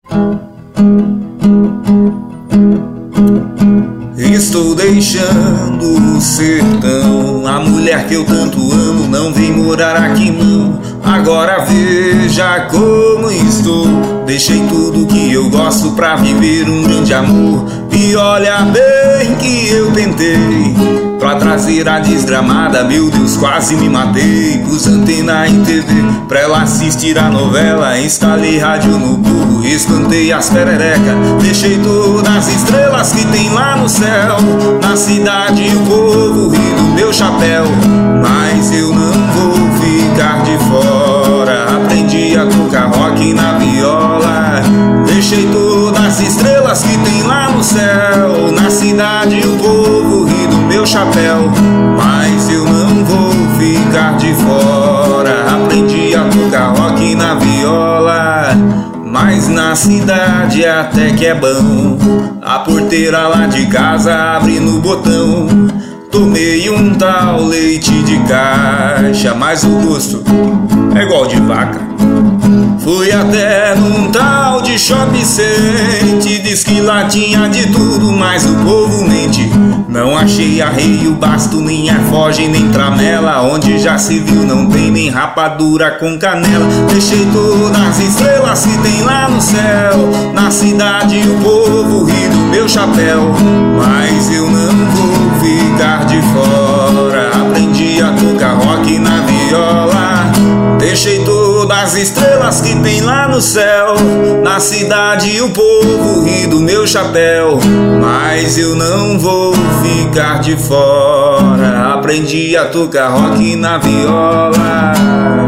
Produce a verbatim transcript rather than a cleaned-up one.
Estou deixando o sertão, a mulher que eu tanto amo não vem morar aqui não. Agora veja como estou, deixei tudo que eu gosto pra viver um grande amor. E olha bem que eu tentei pra trazer a desgramada, meu Deus, quase me matei. Pus antena em T V pra ela assistir a novela, instalei rádio no burro, espantei as pererecas, deixei todas as estrelas que tem lá no céu. Na cidade o povo ri do meu chapéu, mas eu não vou ficar de fora. Aprendi a tocar rock na viola, deixei todas as estrelas que tem lá no céu. Na cidade o povo ri do meu chapéu, mas eu não vou ficar de fora. Aprendi a tocar rock na viola, mas na cidade até que é bom. A porteira lá de casa abre no botão, tomei um tal leite de caixa, mas o gosto é igual de vaca. Fui até num tal de shopping center, diz que lá tinha de tudo, mas o povo mente. Não achei arreio, basto, nem arfoge, nem tramela. Onde já se viu não tem nem rapadura com canela. Deixei todas as estrelas que tem lá no céu. Na cidade o povo ri do meu chapéu, mas eu não vou ficar de fora. Aprendi a tocar rock na viola, deixei todas as estrelas que tem lá no céu. Na cidade o povo ri do meu chapéu, mas eu não vou ficar de fora. Aprendi a tocar rock na viola.